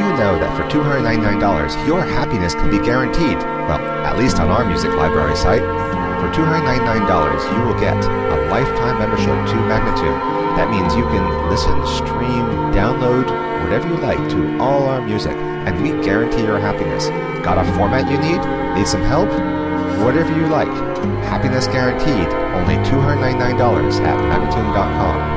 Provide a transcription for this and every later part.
you know that for $299, your happiness can be guaranteed? Well, at least on our music library site. For $299, you will get a lifetime membership to Magnatune. That means you can listen, stream, download, whatever you like to all our music, and we guarantee your happiness. Got a format you need? Need some help? Whatever you like. Happiness guaranteed. Only $299 at Magnatune.com.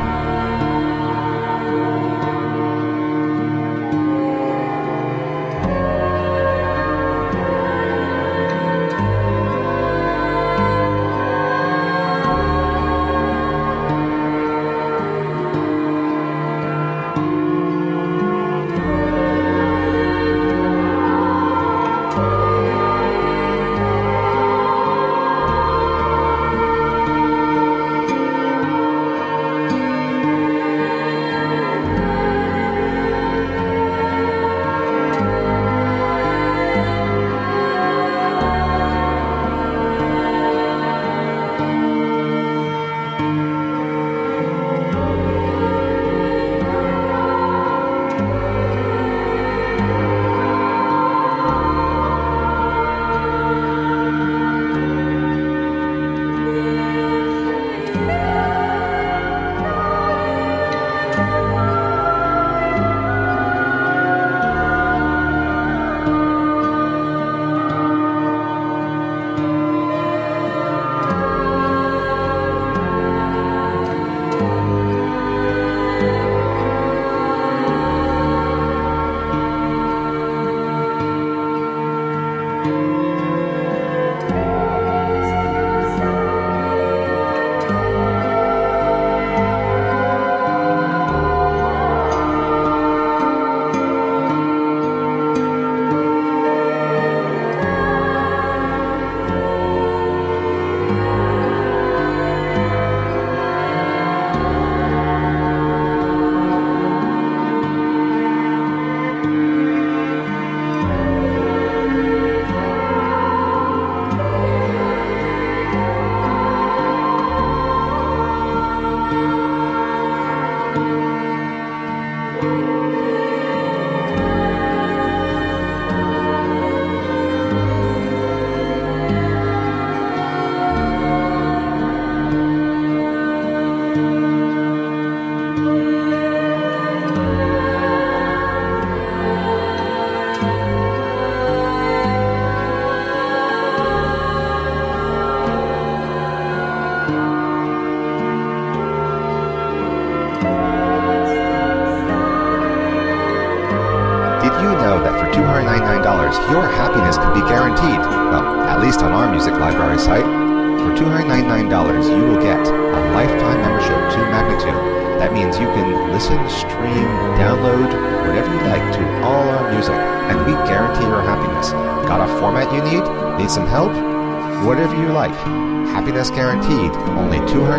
Your happiness can be guaranteed. Well, at least on our music library site. For $299, you will get a lifetime membership to Magnatune. That means you can listen, stream, download, whatever you like to all our music, and we guarantee your happiness. Got a format you need? Need some help? Whatever you like. Happiness guaranteed. Only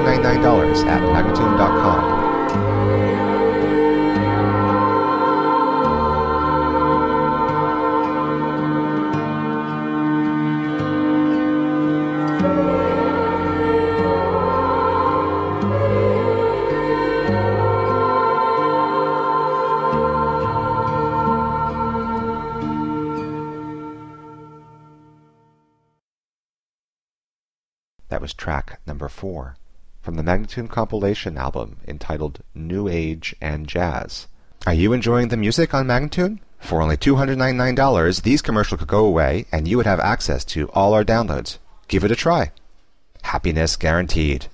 $299 at Magnatune.com. That was track number 4 from the Magnatune compilation album entitled New Age and Jazz. Are you enjoying the music on Magnatune? For only $299, these commercials could go away and you would have access to all our downloads. Give it a try. Happiness guaranteed.